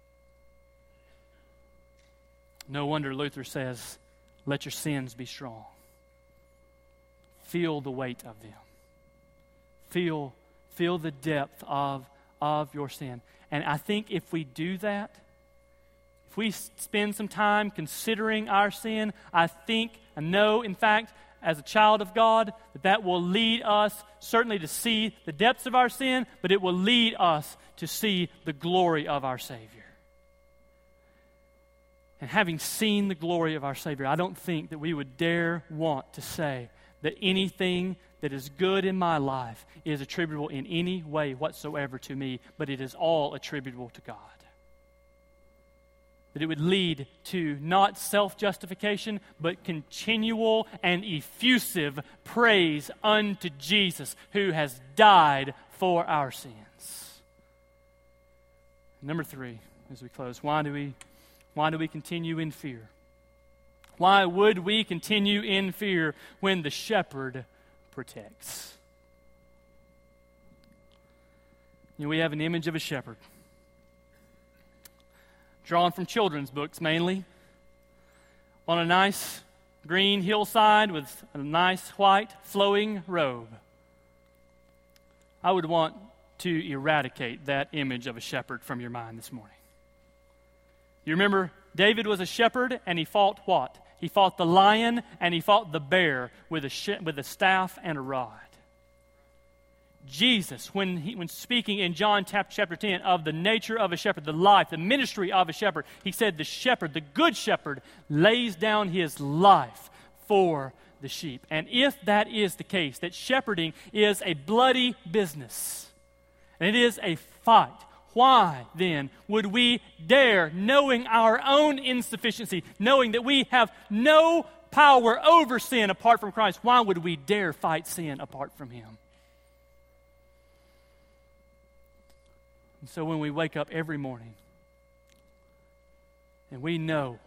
No wonder Luther says, let your sins be strong. Feel the weight of them. Feel, feel the depth of, of your sin. And I think if we do that, if we spend some time considering our sin, I think, I know, in fact, as a child of God, that that will lead us certainly to see the depths of our sin, but it will lead us to see the glory of our Savior. And having seen the glory of our Savior, I don't think that we would dare want to say that anything that is good in my life is attributable in any way whatsoever to me, but it is all attributable to God. That it would lead to not self-justification, but continual and effusive praise unto Jesus, who has died for our sins. Number three, as we close, why do we, why do we continue in fear? Why would we continue in fear when the shepherd protects? You know, we have an image of a shepherd, drawn from children's books mainly, on a nice green hillside with a nice white flowing robe. I would want to eradicate that image of a shepherd from your mind this morning. You remember David was a shepherd, and he fought what? He fought the lion and he fought the bear with a sh- with a staff and a rod. Jesus, when he, when speaking in John chapter ten of the nature of a shepherd, the life, the ministry of a shepherd, he said the shepherd, the good shepherd, lays down his life for the sheep. And if that is the case, that shepherding is a bloody business, and it is a fight, why, then, would we dare, knowing our own insufficiency, knowing that we have no power over sin apart from Christ, why would we dare fight sin apart from Him? And so when we wake up every morning and we know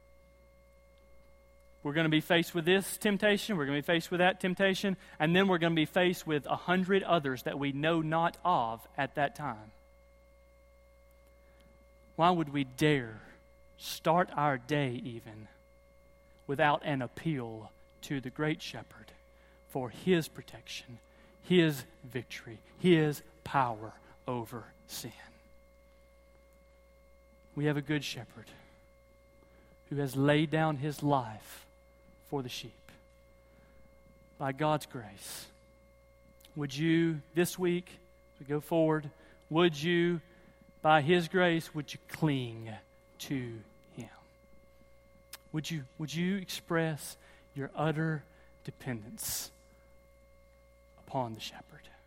we're going to be faced with this temptation, we're going to be faced with that temptation, and then we're going to be faced with a hundred others that we know not of at that time, why would we dare start our day even without an appeal to the great shepherd for His protection, His victory, His power over sin? We have a good shepherd who has laid down his life for the sheep. By God's grace, would you this week, as we go forward, would you, by His grace, would you cling to Him? Would you, would you express your utter dependence upon the shepherd?